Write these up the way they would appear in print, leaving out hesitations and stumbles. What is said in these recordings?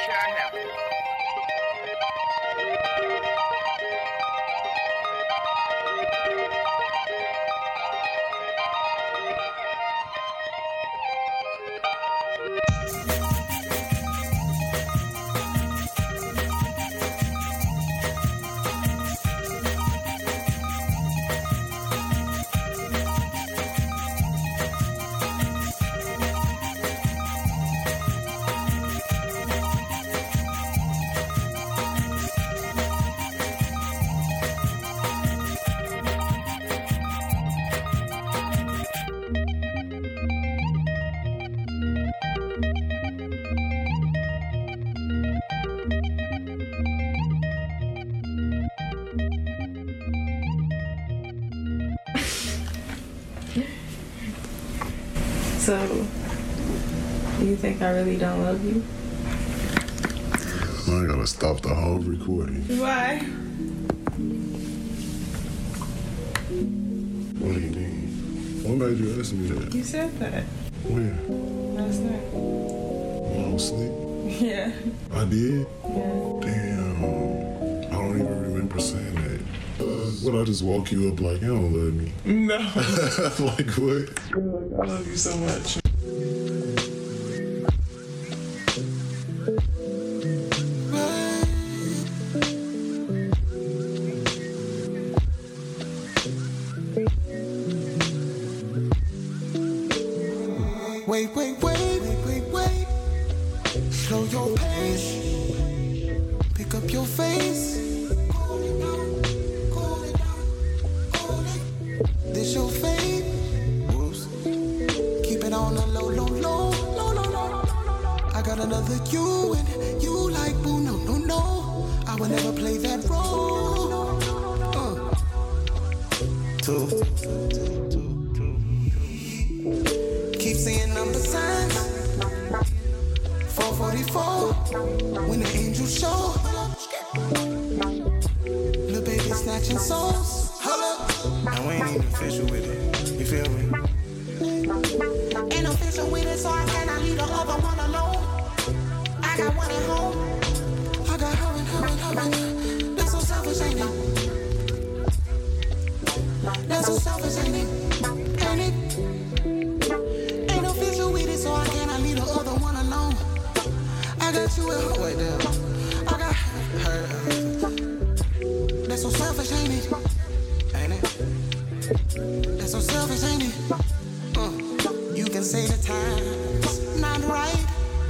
sure I have it. So, you think I really don't love you? I gotta stop the whole recording. Why? What do you mean? What made you ask me that? You said that When? last night. When I was asleep? Yeah. I did? Yeah. Damn. I don't even remember saying that. What, I just woke you up like, you don't love me? No. Like what? I love you so much. Wait. Slow your pace. Pick up your face. This your fate. Whoops. Keep it on the low. I got another you and you like boo. No. I will never play that role. Two. Keep seeing number signs. 444. When the angels show. Little baby snatching souls. Hold up. Now we ain't even official with it. You feel me? Ain't official with it, so I cannot leave the other one alone. I got one at home. I got her. That's so selfish, ain't it? That's so selfish, ain't it? Ain't it? Ain't official with it, so I cannot leave the other one alone. I got you at home. Wait there. I got her. That's so selfish, ain't it? Ain't it? That's so selfish, ain't it? You can say the time's not right.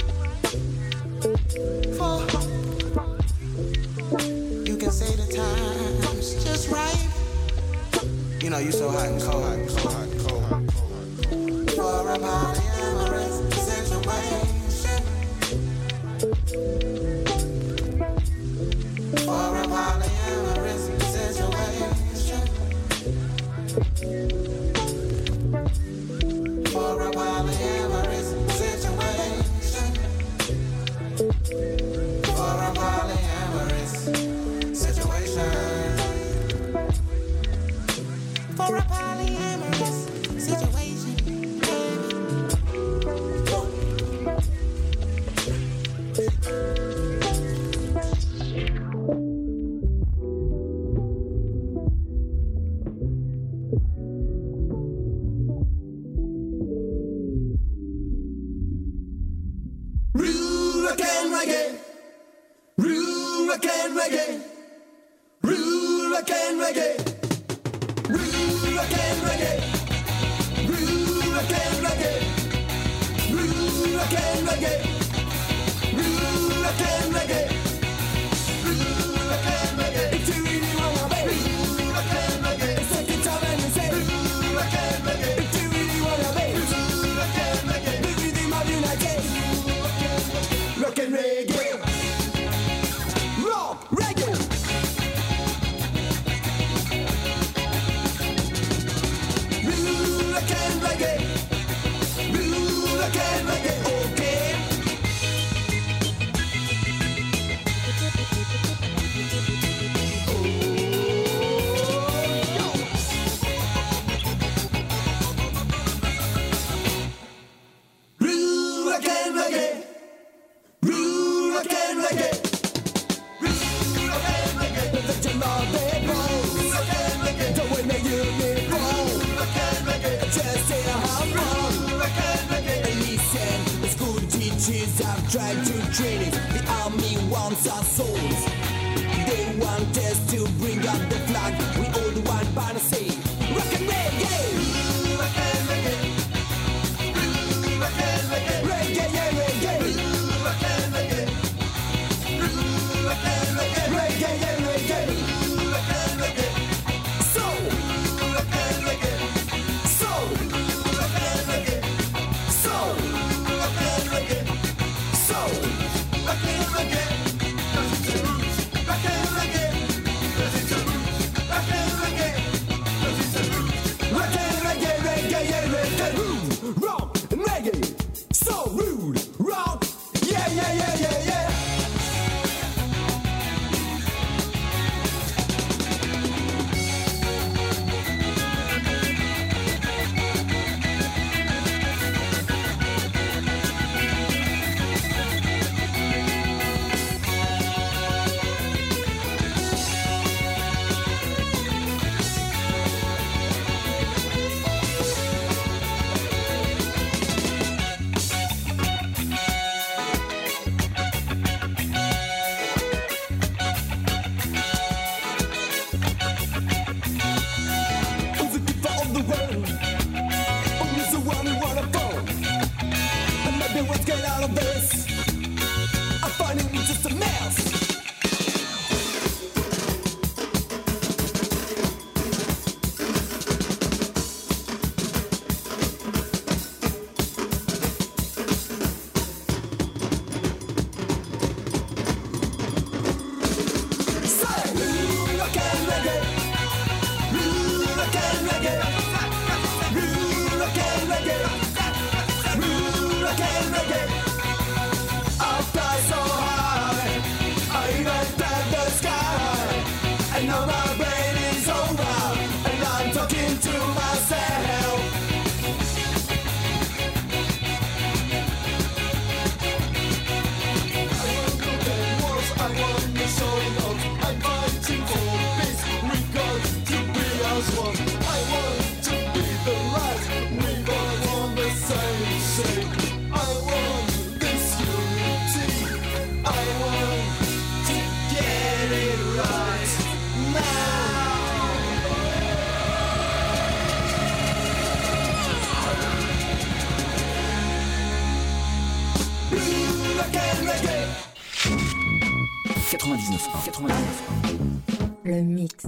You can say the time's just right. You know you so hot and cold. For a polyamorous situation. For a polyamorous situation. For a polyamorous situation. For a polyamorous situation. For a polyamorous situation. try to train it. The army wants our souls. They want us to bring up the flag. We all the one by the sea. Rock and reggae. Rock and reggae. Rock and reggae. Reggae, yeah, reggae. Rock and reggae. Rock and reggae. Reggae, yeah, reggae. Rock and reggae. Soul. Rock and reggae. Soul. Rock and reggae. Soul. Rock and reggae. Soul. Rock and reggae. Rock and reggae. Rock and reggae. Rock and reggae, reggae, yeah, reggae. Rude, rock, and reggae. So rude, rock, yeah, yeah, yeah, yeah, yeah. Who's the keeper of the world? Who's the one who wanna fall? And maybe what's get out of this? I find it just a mess. Say, rock and reggae. Rock and reggae. Rock and reggae. Rock and reggae. I'll fly so high, I even touch the sky. And now my brain is over, and I'm talking to myself. I want the soul of I'm fighting for peace. We got to be as one. I want to be the light. We both on the same shape. I want this unity. I want to get it right now. Rock and reggae. 99.1. Le mix.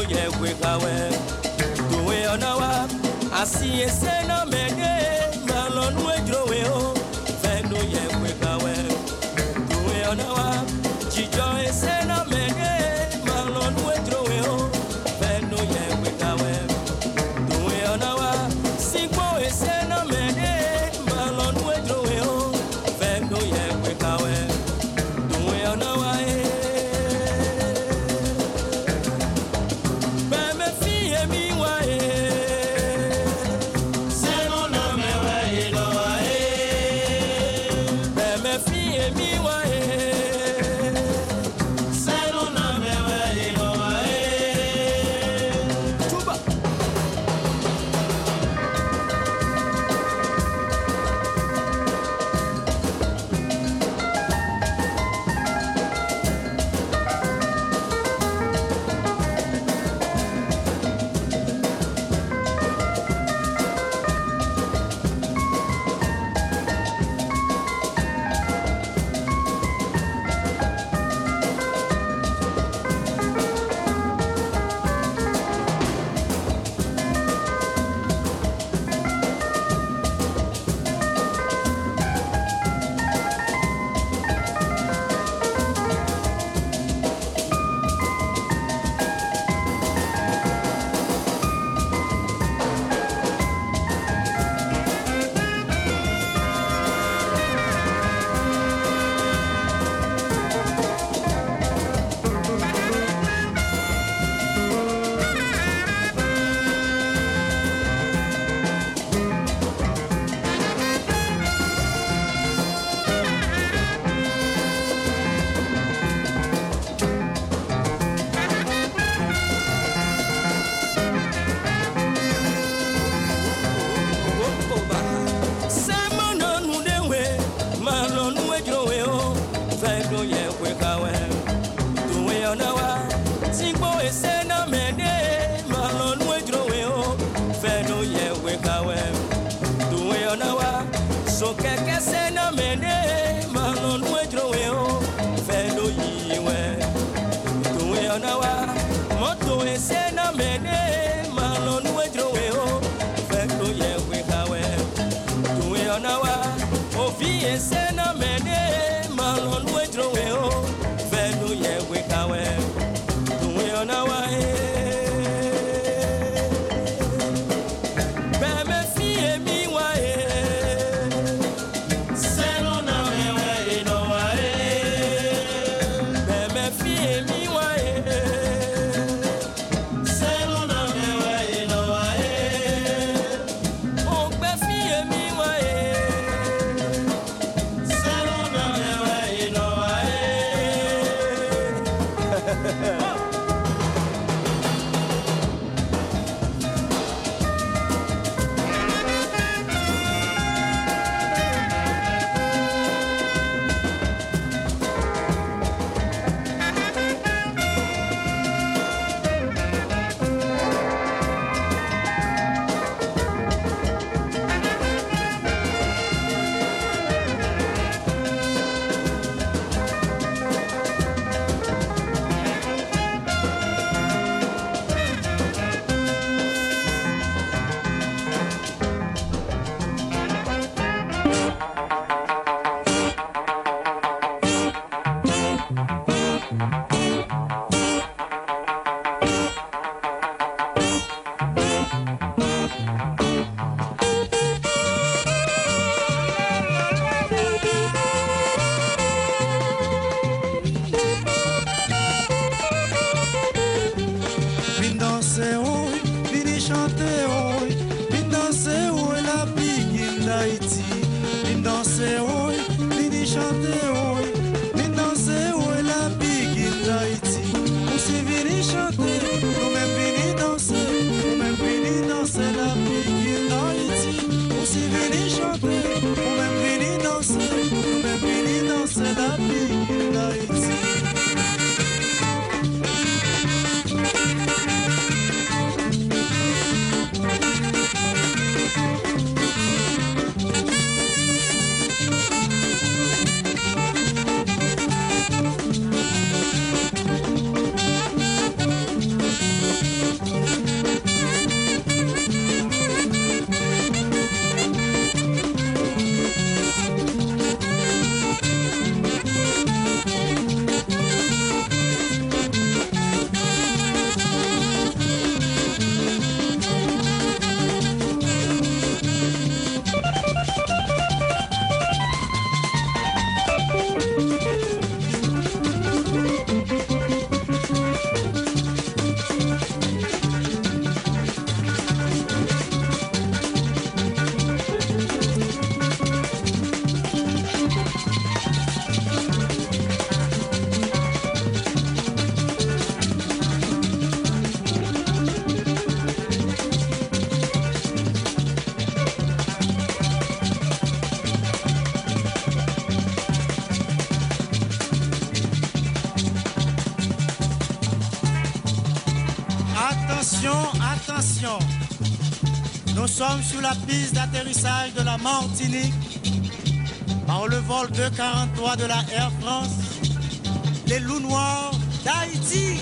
ye kwekawe duwe onawa asi esena mede malon wedrowe o fendo ye kwekawe duwe onawa chijo esena mede malon wedrowe o fendo ye kwekawe duwe onawa sikwo esena mede malon wedrowe o fendo ye kwekawe duwe onawa so keke sena mene malon wedrowe o fendo yiwe duwe onawa moto sena mene malon wedrowe o fendo yewe kawe duwe onawa ovi sena mene malon wedrowe o fendo yewe kawe duwe onawa Attention, attention. Nous sommes sur la piste d'atterrissage de la Martinique par le vol 243 de la Air France, les loups noirs d'Haïti.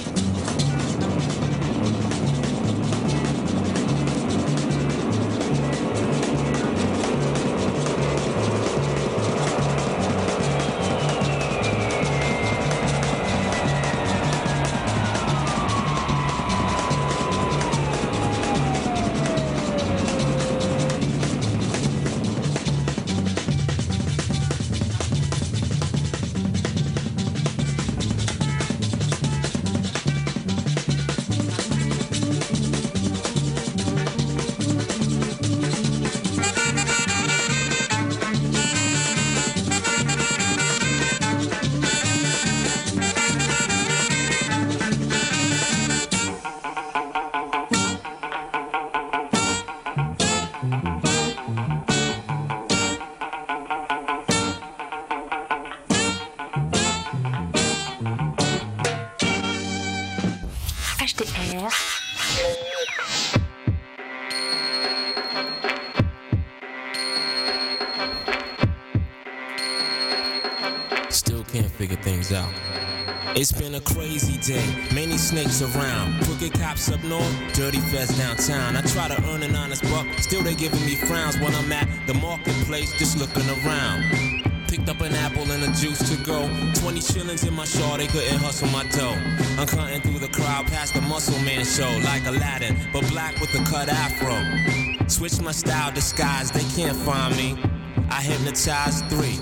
Still can't figure things out. It's been a crazy day, many snakes around. Crooked cops up north, dirty feds downtown. I try to earn an honest buck, still they giving me frowns when I'm at the marketplace, just looking around. Picked up an apple and a juice to go. 20 shillings in my shawl, they couldn't hustle my dough. I'm cutting through the crowd past the Muscle Man show, like Aladdin, but black with a cut afro. Switch my style, disguise, they can't find me. I hypnotized 3.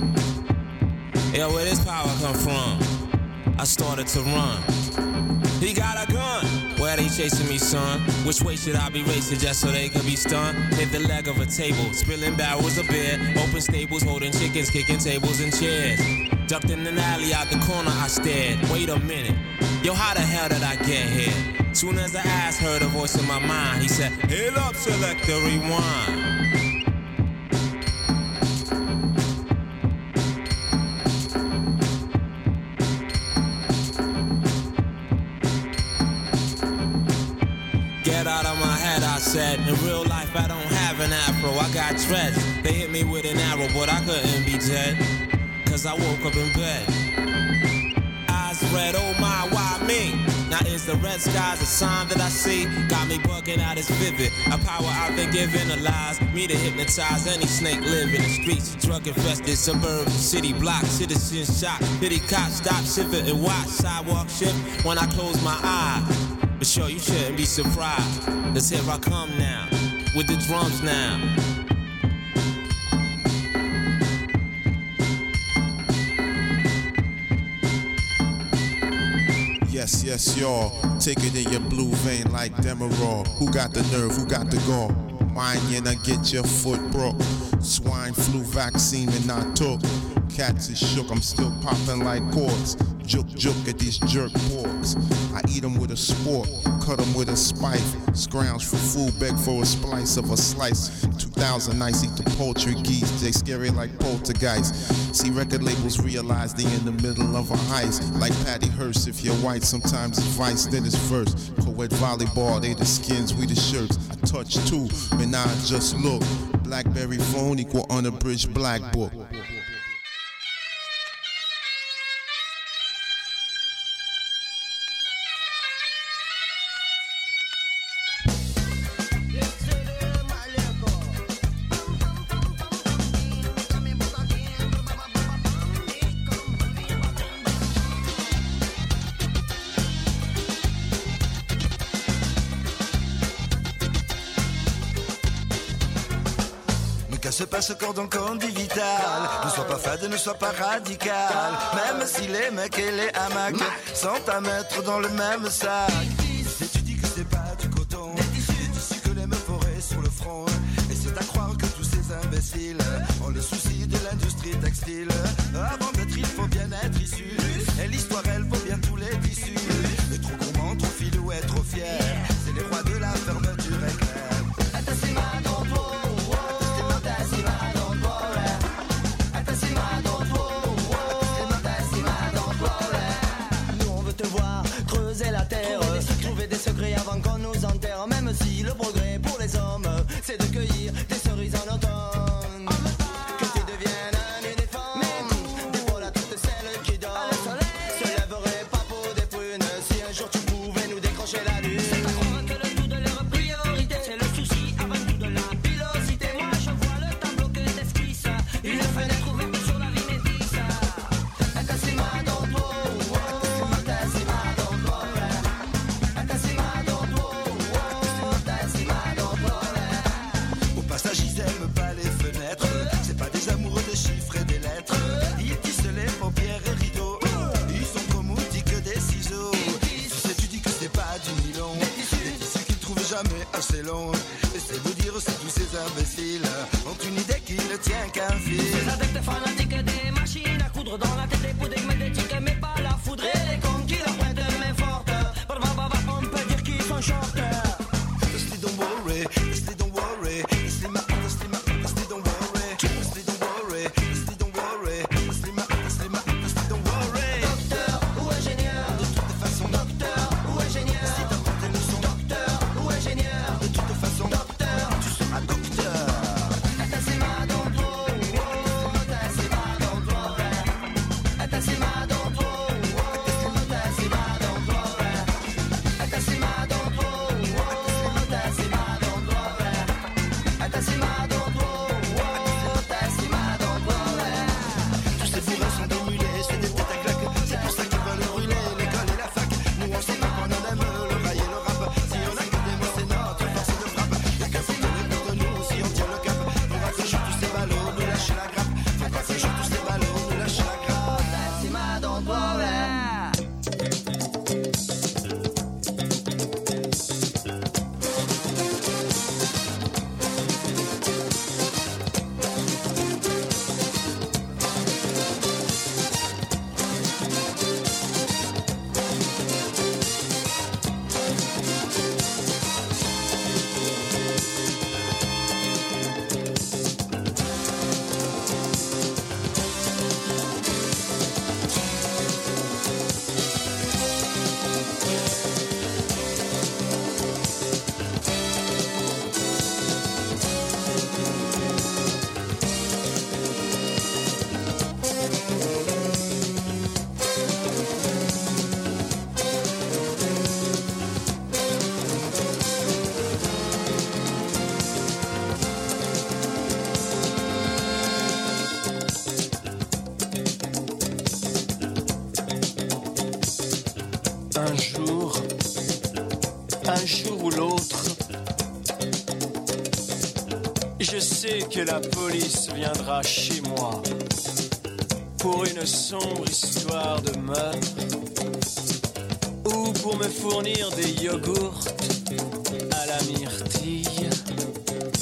Yo, where this power come from? I started to run. He got a gun. Where they chasing me, son? Which way should I be racing just so they could be stunned? Hit the leg of a table, spilling barrels of beer. Open stables, holding chickens, kicking tables and chairs. Ducked in an alley, out the corner I stared. Wait a minute, yo, how the hell did I get here? Soon as the ass heard a voice in my mind, he said, "Hail up, selector, rewind." Get out of my head, I said. In real life, I don't have an afro, I got dreads. They hit me with an arrow, but I couldn't be dead, cause I woke up in bed. Eyes red, oh my, why me? Now is the red skies a sign that I see? Got me bugging out, it's vivid. A power out there giving a lies. Me to hypnotize any snake live in the streets. Drug infested, suburban, city block. Citizens shot, pity cops stop, shiver and watch. Sidewalk shift when I close my eyes. But sure, you shouldn't be surprised. Cause here I come now, with the drums now. Yes, yes, y'all. Take it in your blue vein like Demerol. Who got the nerve? Who got the gall? Mine, and get your foot broke. Swine flu vaccine and not took. Cats is shook, I'm still popping like corks. Joke, joke at these jerk porks. I eat them with a spork, cut them with a spike. Scrounge for food, beg for a splice of a slice. 2000 nights, eat the poultry geese. They scary like poltergeist. See record labels realize they in the middle of a heist. Like Patty Hearst, if you're white, sometimes it's vice, then it's verse. Co-ed volleyball, they the skins, we the shirts. I touch too, and I just look. Blackberry phone equal unabridged black book. Se passe au cordon convivial. Ne sois pas fade, ne sois pas radical. Même si les mecs et les hamacs sont à mettre dans le même sac. Et tu dis que c'est pas du coton, c'est d'ici que les meufs auraient sur le front. Et c'est à croire que tous ces imbéciles ont le souci de l'industrie textile. Avant d'être, il faut bien être issu. Et l'histoire, elle vaut bien tous les tissus. Mais trop gourmand, trop filou et trop fier, c'est les rois de la fermeture éclair. avant qu'on nous enterre. Même si le progrès pour les hommes, c'est de cueillir des cerises en automne. Que tu deviennes un éléphant, d'épaule à toutes celles qui dorment, se lèverait pas pour des prunes si un jour tu pouvais nous décrocher la lune. C'est à croire que le tout de leur priorité, c'est le souci avant tout de la pilosité. Moi je vois le tableau que t'esquisses, une fenêtre ouverte sur la vie métisse. Au passage ils aiment pas les fenêtres, c'est pas des amoureux de chiffres et des lettres. Ils tissent les paupières et rideaux, ils sont trop moutis que des ciseaux. Tu sais, tu dis que c'est pas du nylon, des tissus qu'ils trouvent jamais assez longs. Et c'est vous dire si tous ces imbéciles ont une idée qui ne tient qu'un fil. Ces adeptes fanatiques des machines à coudre dans la tête des poudres médiatiques, mais pas la foudre et les cons qui leur pointent une main forte. On peut dire qu'ils sont short. Leslie, don't worry, Leslie, don't worry, Leslie, don't worry, Leslie, don't worry, Leslie, don't worry, Leslie, don't worry. Docteur ou ingénieur, de toute façon, docteur ou ingénieur, si t'as porté le son, docteur ou ingénieur, de toute façon, docteur, tu seras docteur. Atasima dans toi, atasima dans toi, atasima dans toi, atasima dans toi, atasima dans toi, atasima dans toi, atasima dans toi, atasima dans toi. Tous ces bourrins sont des mulets, c'est des têtes à claque. C'est pour ça qu'ils veulent brûler l'école et la fac. Nous on sait pas qu'on en aime le rail et le rap. Si on a que des mots, c'est notre force de frappe. Y'a qu'un faut tenir contre nous si on tient le cap. Faudra que je tous ces ballots, nous lâcher la grappe. Faudra que je tous ces ballots, nous lâcher la grappe. Atasima dans toi, un jour ou l'autre, je sais que la police viendra chez moi pour une sombre histoire de meurtre ou pour me fournir des yogourts à la myrtille.